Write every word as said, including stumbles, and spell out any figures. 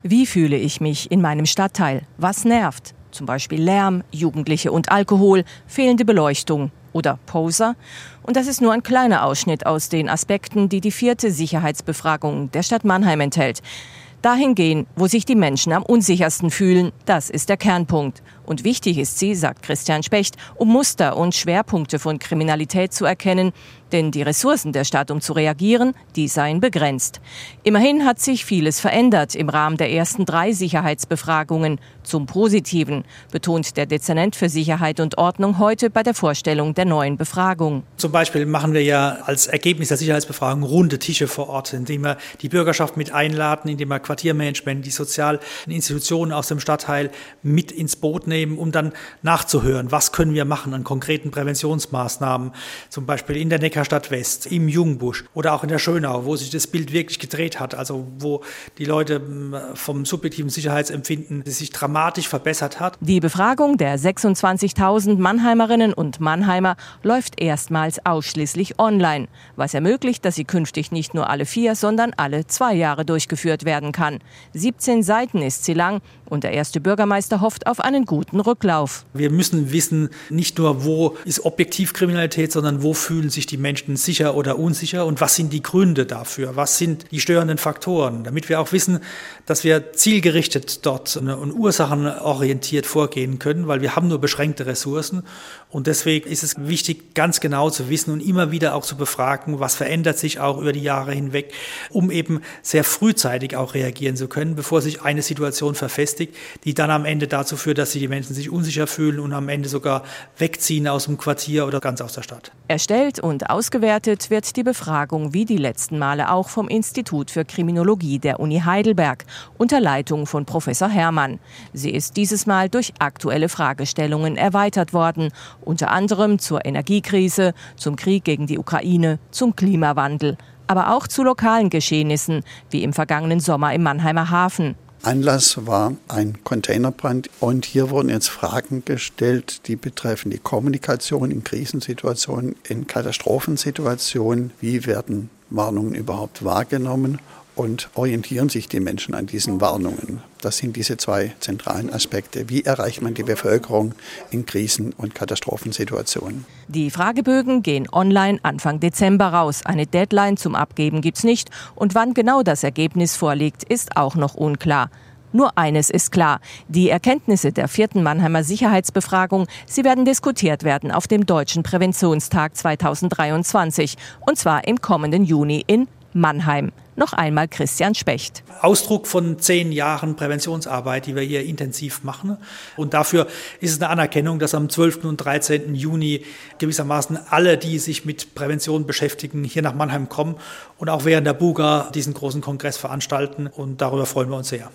Wie fühle ich mich in meinem Stadtteil? Was nervt? Zum Beispiel Lärm, Jugendliche und Alkohol, fehlende Beleuchtung oder Poser. Und das ist nur ein kleiner Ausschnitt aus den Aspekten, die die vierte Sicherheitsbefragung der Stadt Mannheim enthält. Dahin gehen, wo sich die Menschen am unsichersten fühlen, das ist der Kernpunkt. Und wichtig ist sie, sagt Christian Specht, um Muster und Schwerpunkte von Kriminalität zu erkennen. Denn die Ressourcen der Stadt, um zu reagieren, die seien begrenzt. Immerhin hat sich vieles verändert im Rahmen der ersten drei Sicherheitsbefragungen. Zum Positiven, betont der Dezernent für Sicherheit und Ordnung heute bei der Vorstellung der neuen Befragung. Zum Beispiel machen wir ja als Ergebnis der Sicherheitsbefragung runde Tische vor Ort, indem wir die Bürgerschaft mit einladen, indem wir Quartiermanagement, die sozialen Institutionen aus dem Stadtteil mit ins Boot nehmen, um dann nachzuhören, was können wir machen an konkreten Präventionsmaßnahmen, zum Beispiel in der Neckarstadt West, im Jungbusch oder auch in der Schönau, wo sich das Bild wirklich gedreht hat, also wo die Leute vom subjektiven Sicherheitsempfinden sich dramatisch verbessert hat. Die Befragung der sechsundzwanzigtausend Mannheimerinnen und Mannheimer läuft erstmals ausschließlich online, was ermöglicht, dass sie künftig nicht nur alle vier, sondern alle zwei Jahre durchgeführt werden kann. siebzehn Seiten ist sie lang und der erste Bürgermeister hofft auf einen guten Rücklauf. Wir müssen wissen, nicht nur wo ist Objektivkriminalität, sondern wo fühlen sich die Menschen sicher oder unsicher und was sind die Gründe dafür, was sind die störenden Faktoren, damit wir auch wissen, dass wir zielgerichtet dort und ursachenorientiert vorgehen können, weil wir haben nur beschränkte Ressourcen und deswegen ist es wichtig, ganz genau zu wissen und immer wieder auch zu befragen, was verändert sich auch über die Jahre hinweg, um eben sehr frühzeitig auch reagieren zu können, bevor sich eine Situation verfestigt, die dann am Ende dazu führt, dass sich die Menschen sich unsicher fühlen und am Ende sogar wegziehen aus dem Quartier oder ganz aus der Stadt. Erstellt und ausgewertet wird die Befragung wie die letzten Male auch vom Institut für Kriminologie der Uni Heidelberg unter Leitung von Professor Herrmann. Sie ist dieses Mal durch aktuelle Fragestellungen erweitert worden, unter anderem zur Energiekrise, zum Krieg gegen die Ukraine, zum Klimawandel, aber auch zu lokalen Geschehnissen, wie im vergangenen Sommer im Mannheimer Hafen. Anlass war ein Containerbrand und hier wurden jetzt Fragen gestellt, die betreffen die Kommunikation in Krisensituationen, in Katastrophensituationen. Wie werden Warnungen überhaupt wahrgenommen und orientieren sich die Menschen an diesen Warnungen? Das sind diese zwei zentralen Aspekte. Wie erreicht man die Bevölkerung in Krisen- und Katastrophensituationen? Die Fragebögen gehen online Anfang Dezember raus. Eine Deadline zum Abgeben gibt's nicht. Und wann genau das Ergebnis vorliegt, ist auch noch unklar. Nur eines ist klar: Die Erkenntnisse der vierten Mannheimer Sicherheitsbefragung, sie werden diskutiert werden auf dem Deutschen Präventionstag zweitausenddreiundzwanzig. Und zwar im kommenden Juni in Mannheim. Noch einmal Christian Specht. Ausdruck von zehn Jahren Präventionsarbeit, die wir hier intensiv machen. Und dafür ist es eine Anerkennung, dass am zwölften und dreizehnten Juni gewissermaßen alle, die sich mit Prävention beschäftigen, hier nach Mannheim kommen und auch während der Buga diesen großen Kongress veranstalten. Und darüber freuen wir uns sehr.